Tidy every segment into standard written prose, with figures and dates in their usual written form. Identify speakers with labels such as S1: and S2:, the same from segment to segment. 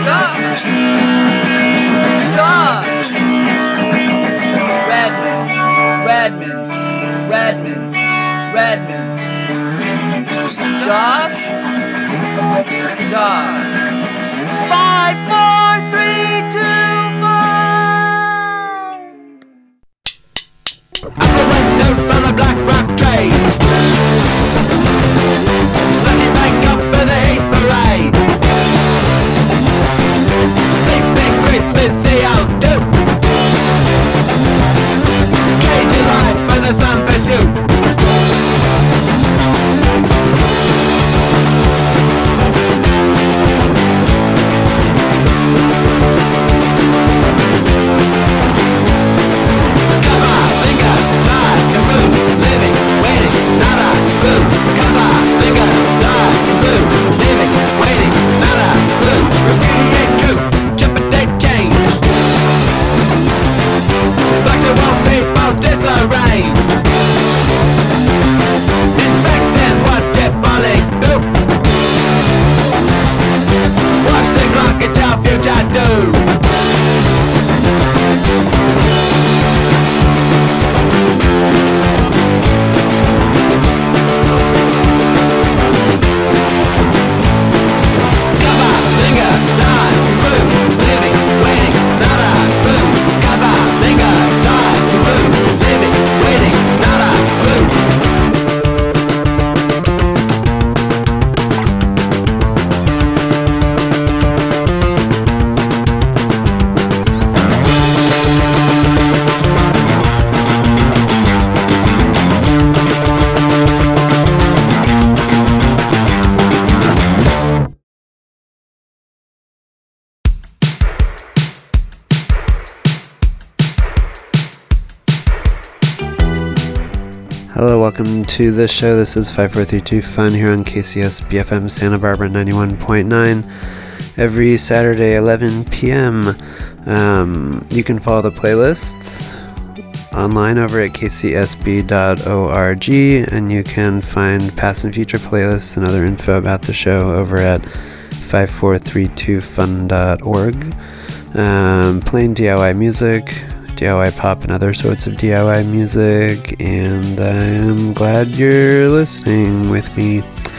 S1: Hello, welcome to the show. This is 5432 Fun here on KCS BFM Santa Barbara 91.9 every Saturday 11 p.m. You can follow the playlists online over at kcsb.org, and you can find past and future playlists and other info about the show over at 5432fun.org. Playing DIY music, DIY pop, and other sorts of DIY music, and I'm glad you're listening with me.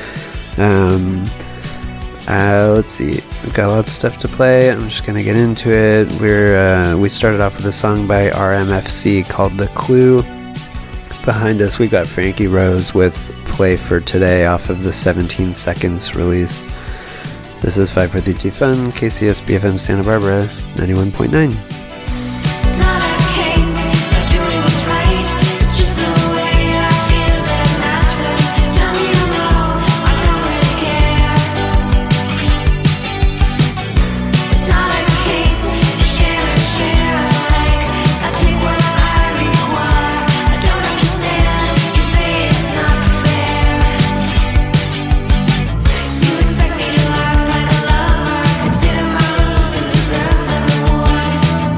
S1: Let's see, we've got lots of stuff to play. I'm just gonna get into it. We started off with a song by RMFC called The Clue. Behind us we got Frankie Rose with Play for Today off of the 17 Seconds release. This is 5432 Fun, KCS BFM Santa Barbara 91.9.
S2: Consider my rules and deserve the reward.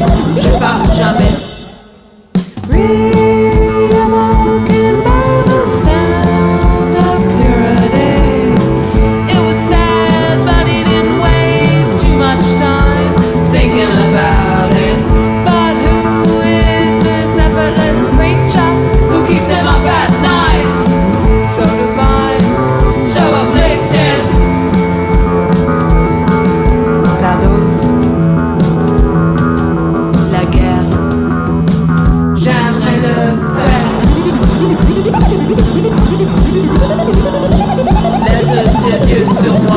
S2: je pars jamais. Walking by the sound of purity. It was sad, but it didn't waste too much time thinking about it. But who is this effortless creature who keeps him up at night? So divine, so afflicted. La dose, la guerre. J'aimerais le faire. Laisse tes yeux sur moi.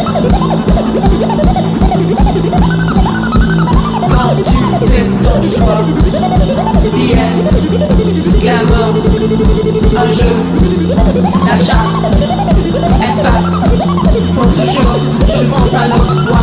S2: Quand tu fais ton choix, si elle, la mort, un jeu, la chasse, espace, pour toujours, je pense à l'autre fois.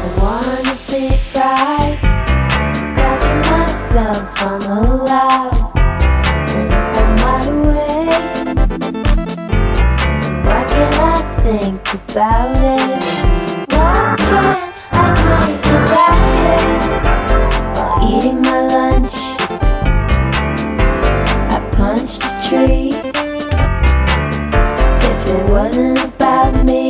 S3: want a big prize, crossing myself, I'm allowed. And if I'm wide awake, why can't I think about it? Why can't I think about it? While eating my lunch, I punched a tree. If it wasn't about me,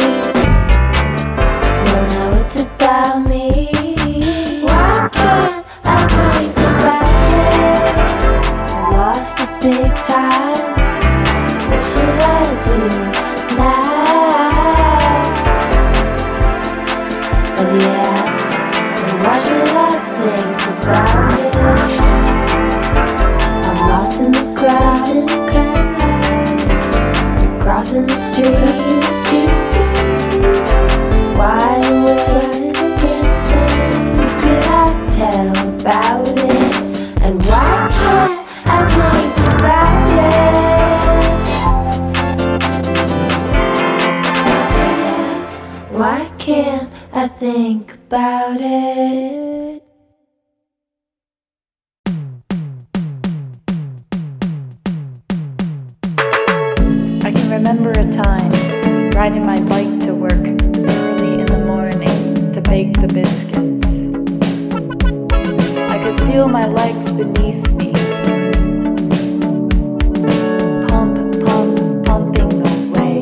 S3: well now it's about me. Why can't I think about it? I lost it big time. What should I do now? Oh yeah, and why should I think about it? I'm lost in the crowd, crossing the street. Why could I tell about it? And why can't I think about it? Why can't I think about it?
S4: I can remember a time riding my bike to work early in the morning to bake the biscuits. I could feel my legs beneath me, pumping away.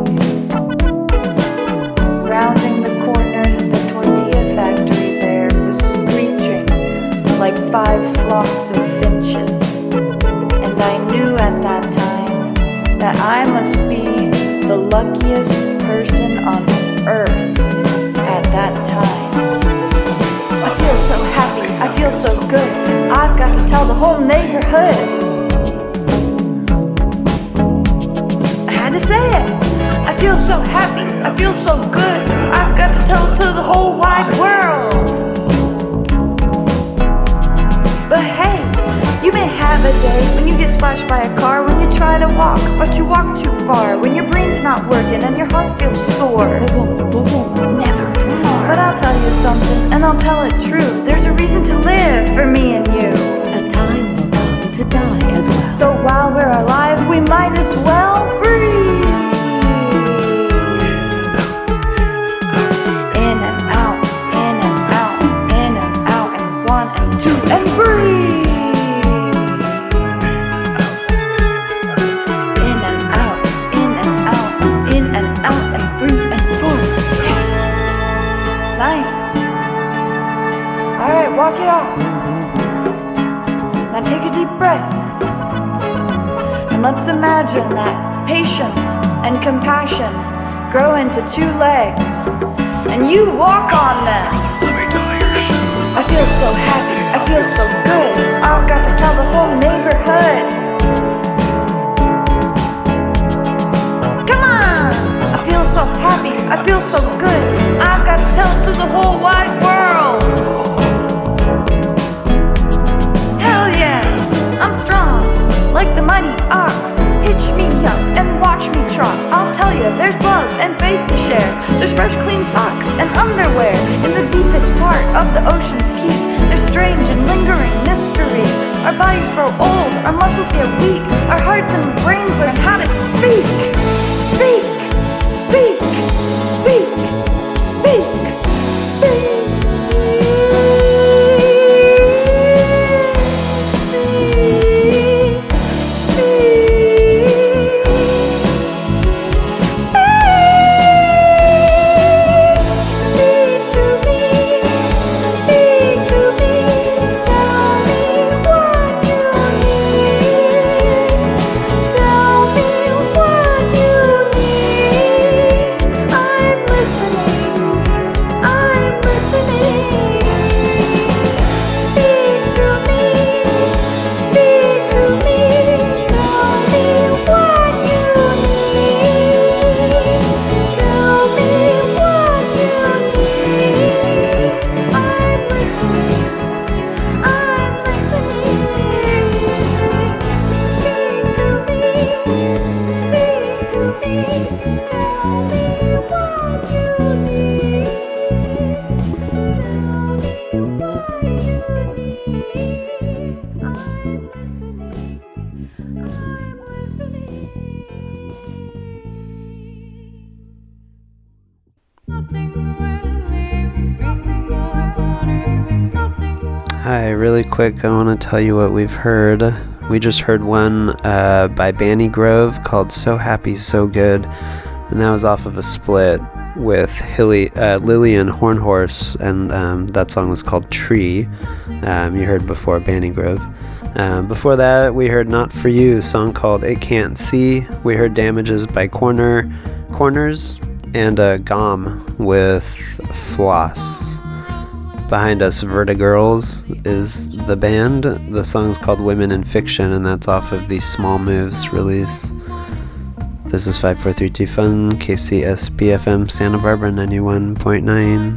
S4: Rounding the corner, the tortilla factory there was screeching like 5 flocks of finches. And I knew at that time that I must be the luckiest person on earth at that time. I feel so happy, I feel so good. I've got to tell the whole neighborhood. I had to say it. I feel so happy, I feel so good. I've got to tell it to the whole wide world. But hey, you may have a day when you get splashed by a car, when you try to walk, but you walk too far, when your brain's not working and your heart feels sore. Never more. But I'll tell you something, and I'll tell it true. There's a reason to live for me and you.
S5: A time will come to die as well.
S4: So while we're alive, we might as well breathe. In and out, in and out, in and out, and 1 and 2, and breathe. Alright, walk it off. Now take a deep breath. And let's imagine that patience and compassion grow into 2 legs. And you walk on them. I feel so happy, I feel so good. I've got to tell the whole neighborhood. Come on! I feel so happy, I feel so good. I've got to tell it to the whole wide world. Hell yeah, I'm strong, like the mighty ox. Hitch me up and watch me trot. I'll tell you, there's love and faith to share. There's fresh clean socks and underwear in the deepest part of the ocean's key. There's strange and lingering mystery. Our bodies grow old, our muscles get weak, our hearts and brains learn how to speak. Speak, speak, speak, speak, speak.
S1: Hi, really quick, I want to tell you what we've heard. We just heard one by Banny Grove called So Happy, So Good, and that was off of a split with Lillian Hornhorse, and that song was called Tree. You heard before Banny Grove. Before that, we heard Not For You, a song called It Can't See. We heard Damages by Corners, and Gom with Floss. Behind us, Vertigirls is the band. The song's called Women in Fiction, and that's off of the Small Moves release. This is 5432 Fun, KCS BFM Santa Barbara 91.9.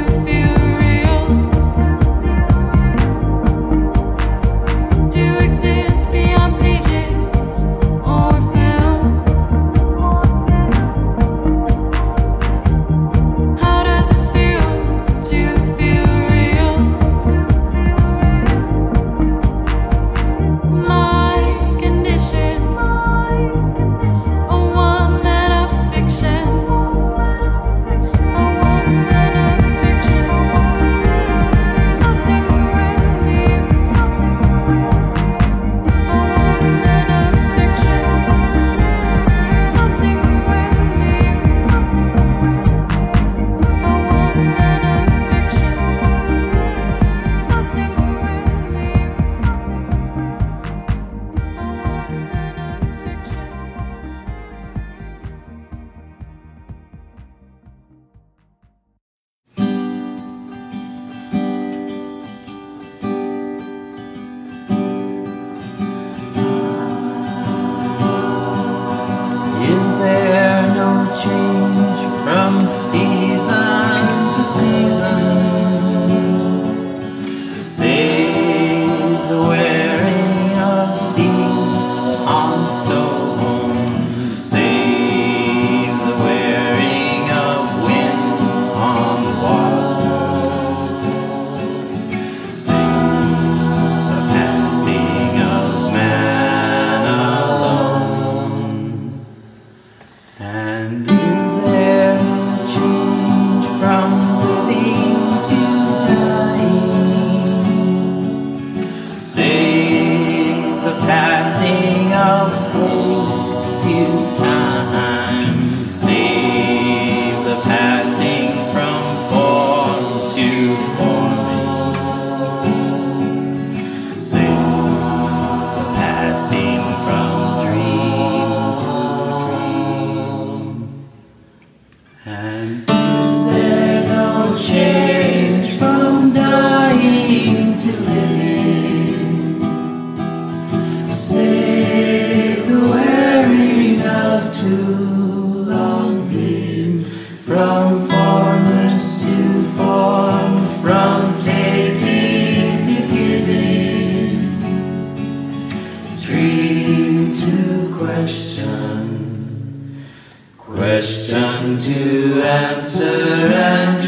S2: To exist.
S6: too long been, from formless to form, from taking to giving, dream to question, question to answer, and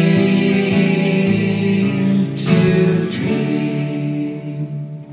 S6: dream to dream.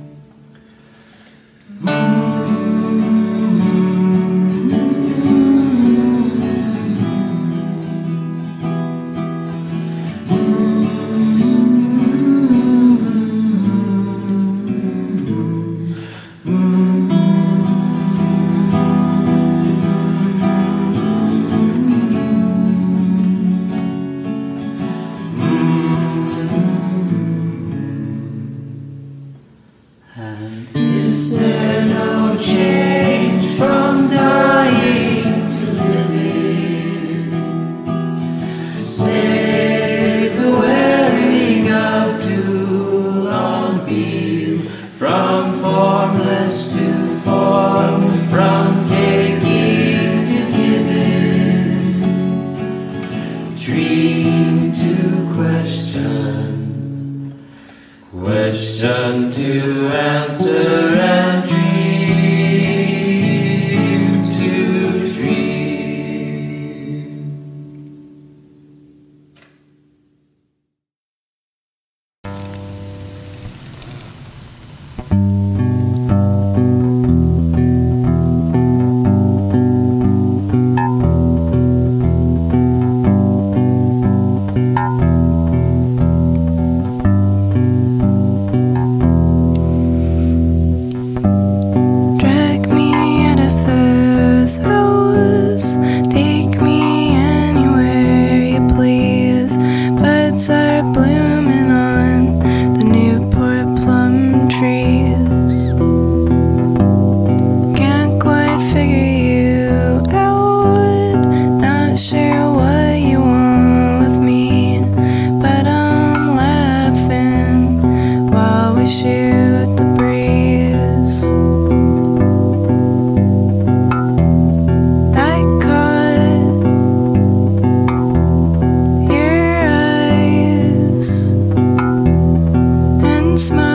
S6: And is there no change from dying to living, save the wearing of too long been, from formless to form, from taking to giving, dream to question, question to answer, and dream to dream.
S7: Drag me out of those hours, take me anywhere you please. Buds are blooming on the Newport plum trees. Can't quite figure you out, not sure what you want with me, but I'm laughing while we shoot the breeze. I caught your eyes and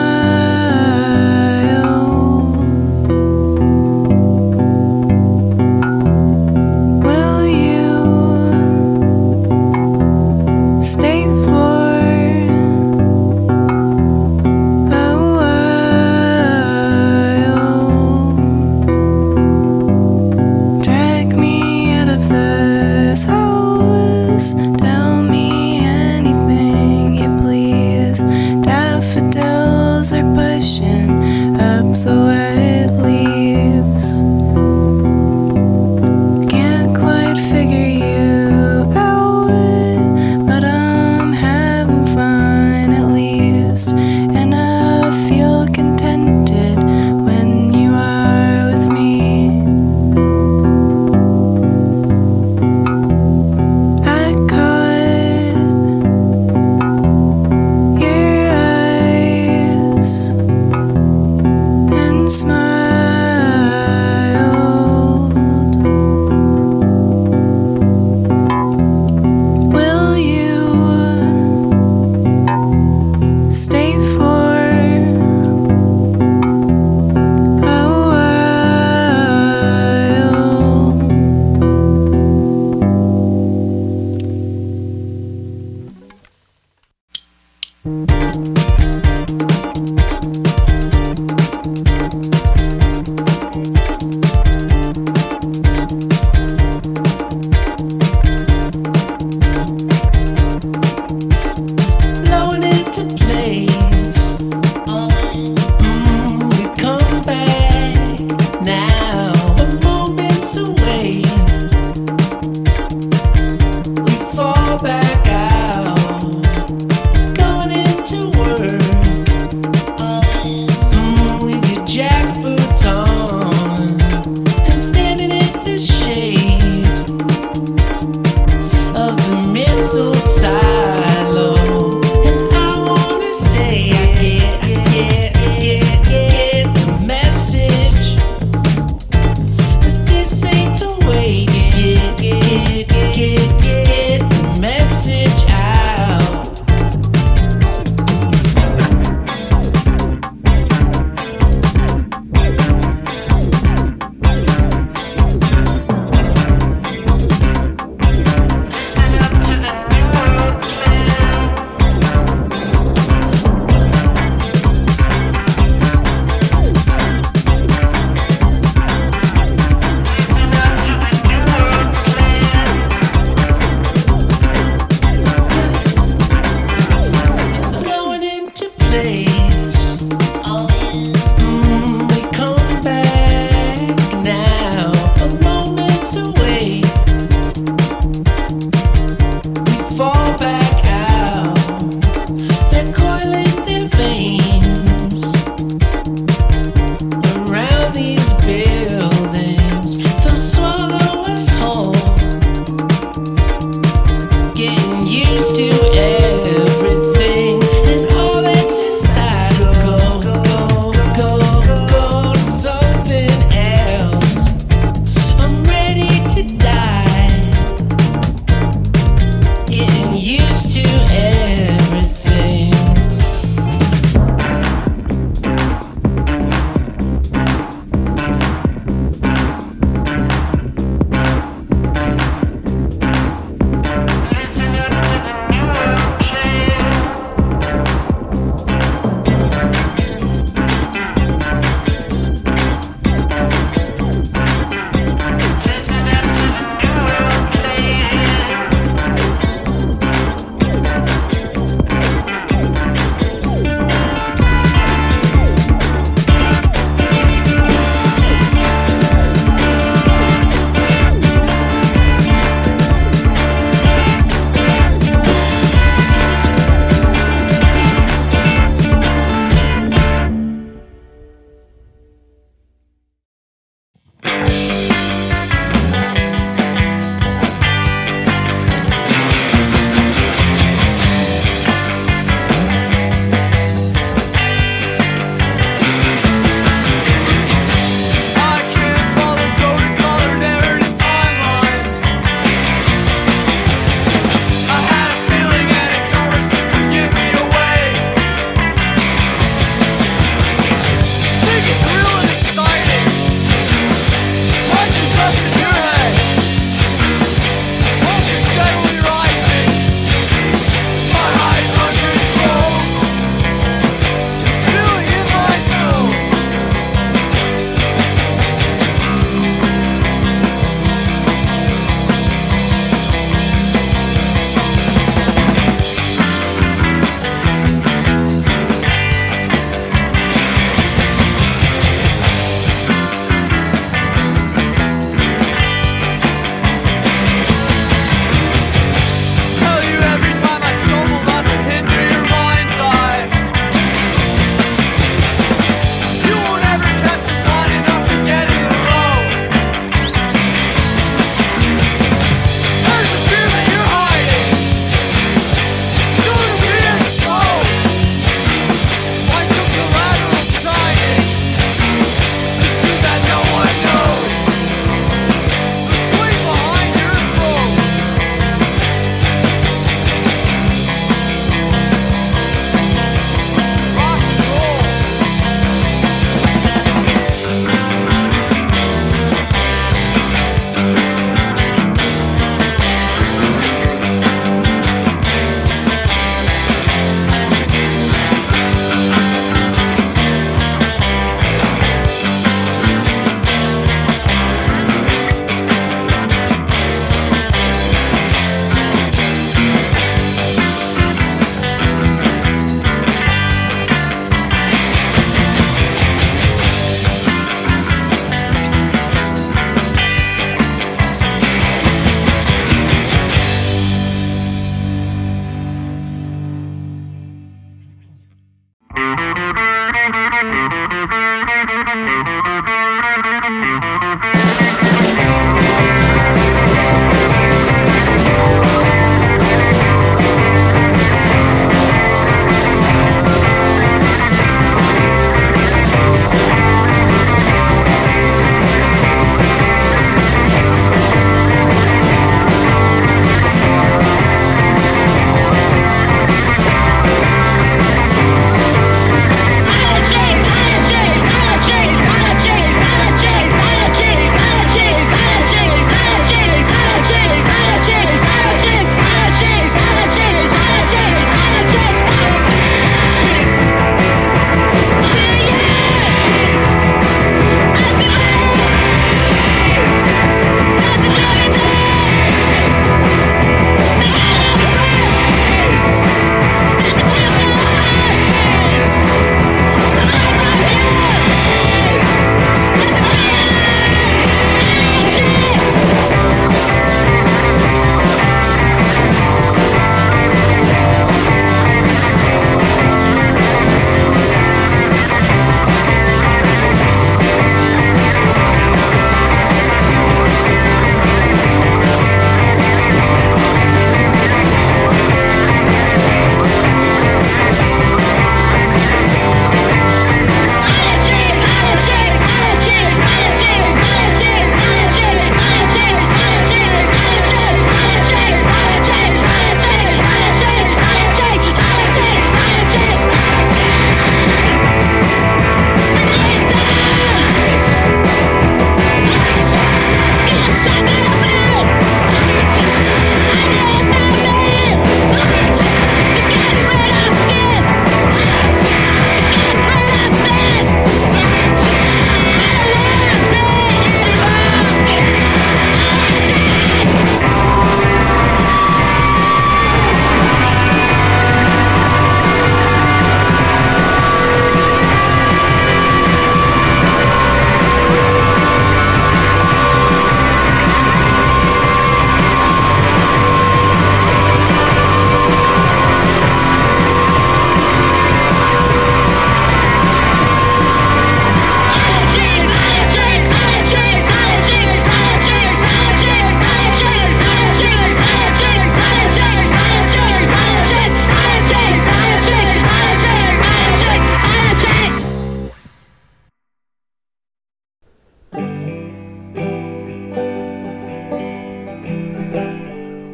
S7: smiled. Will you stay for a while? Drag me out of this house, tell me anything you please. Daffodils are pushing up the wet leaves. Can't quite figure you out, but I'm having fun at least, and I feel contented when you are with me. I caught your eyes and smiled. Will you stay for a while?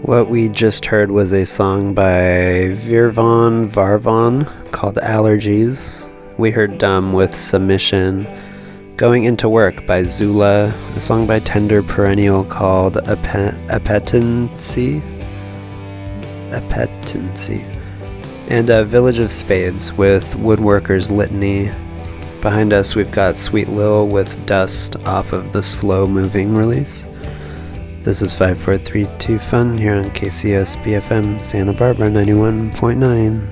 S1: What we just heard was a song by Virvan Varvan called Allergies. We heard Dumb with Submission. Going Into Work by Zula. A song by Tender Perennial called Appetency. And Village of Spades with Woodworker's Litany. Behind us we've got Sweet Lil with Dust off of the Slow Moving release. This is 5432 Fun here on KCS BFM Santa Barbara 91.9.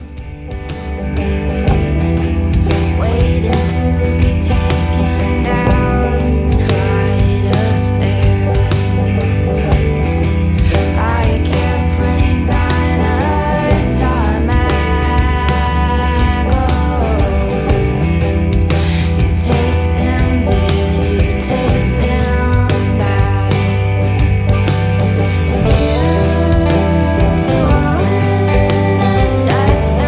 S3: Dust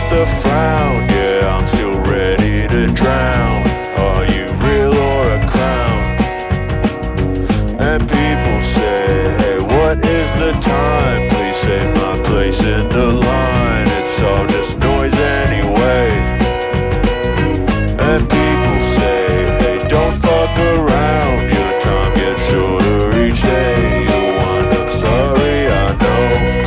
S8: the frown. Yeah, I'm still ready to drown. Are you real or a clown? And people say, hey, what is the time? Please save my place in the line. It's all just noise anyway. And people say, hey, don't fuck around. Your time gets shorter each day. You'll wind up sorry, I know.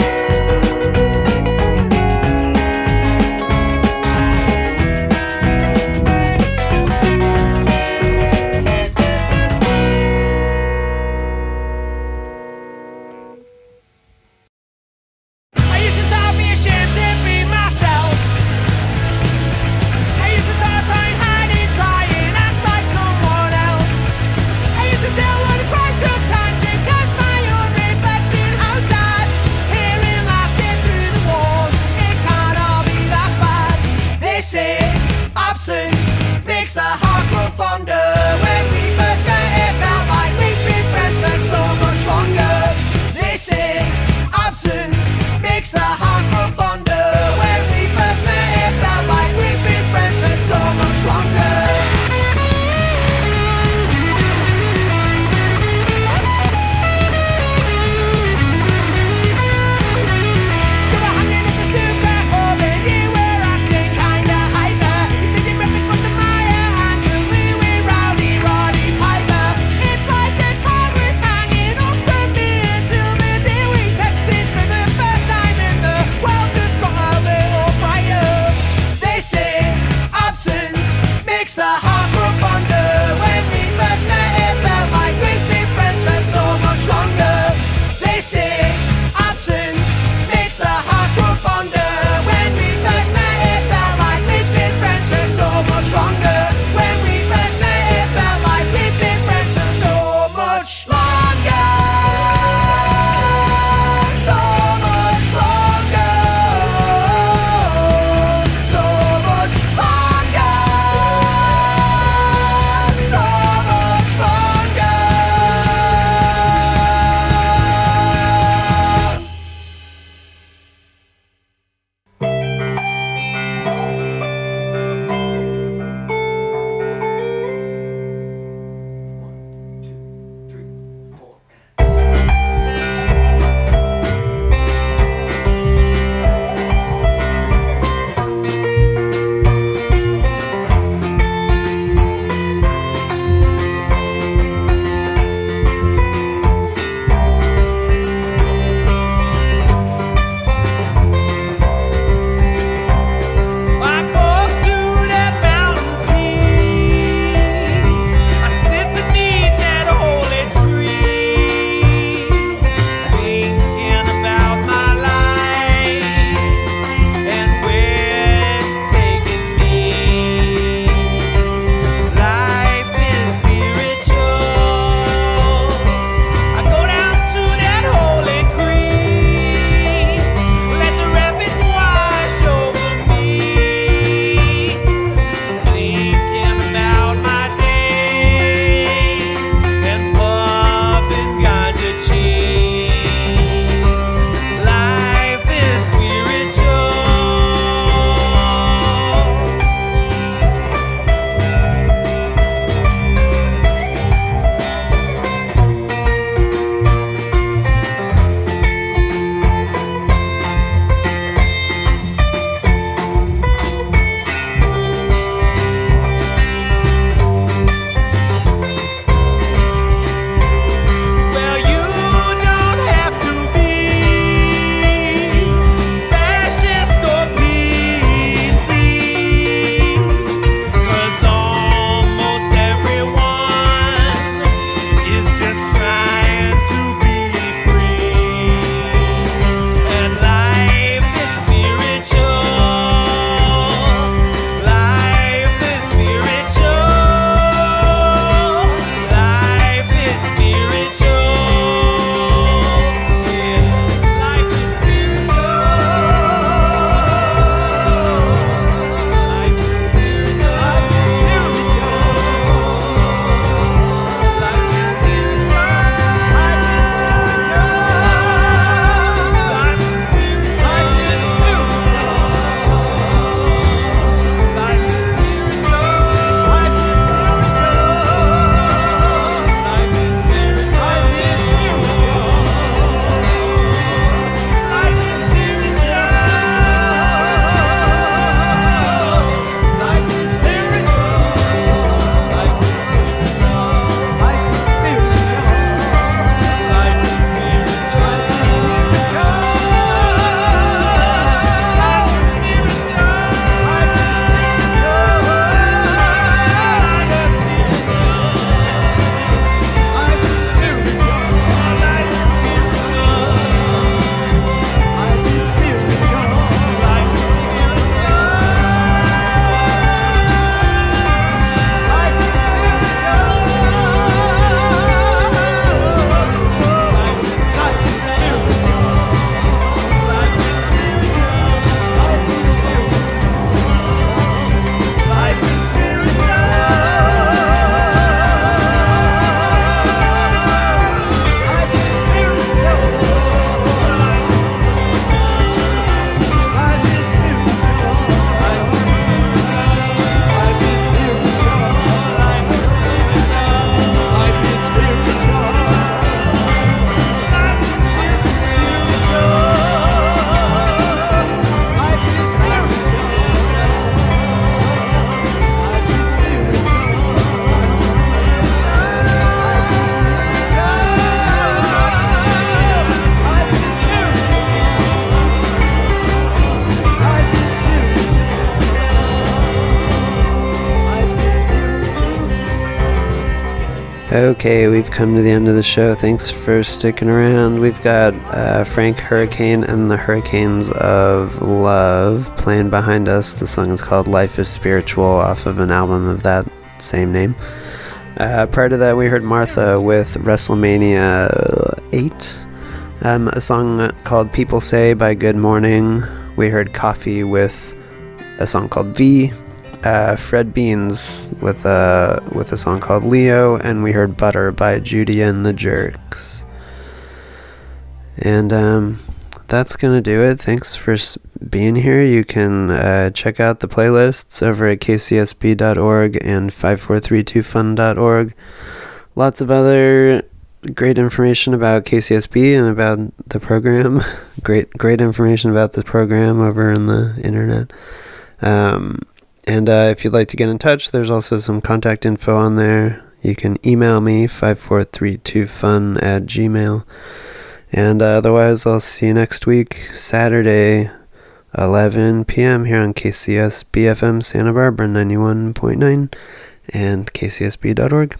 S1: Okay, we've come to the end of the show. Thanks for sticking around. We've got Frank Hurricane and the Hurricanes of Love playing behind us. The song is called Life is Spiritual off of an album of that same name. Prior to that, we heard Martha with WrestleMania 8, a song called People Say by Good Morning. We heard Coffee with a song called V. Fred Beans with a song called Leo, and we heard Butter by Judy and the Jerks. And that's gonna do it. Thanks for being here. You can check out the playlists over at kcsb.org and 5432fun.org. Lots of other great information about KCSB and about the program. great information about the program over on the internet. And if you'd like to get in touch, there's also some contact info on there. You can email me, 5432fun@gmail.com. And otherwise, I'll see you next week, Saturday, 11 p.m. here on KCS BFM Santa Barbara 91.9 and kcsb.org.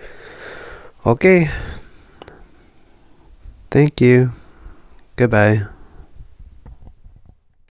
S1: Okay. Thank you. Goodbye.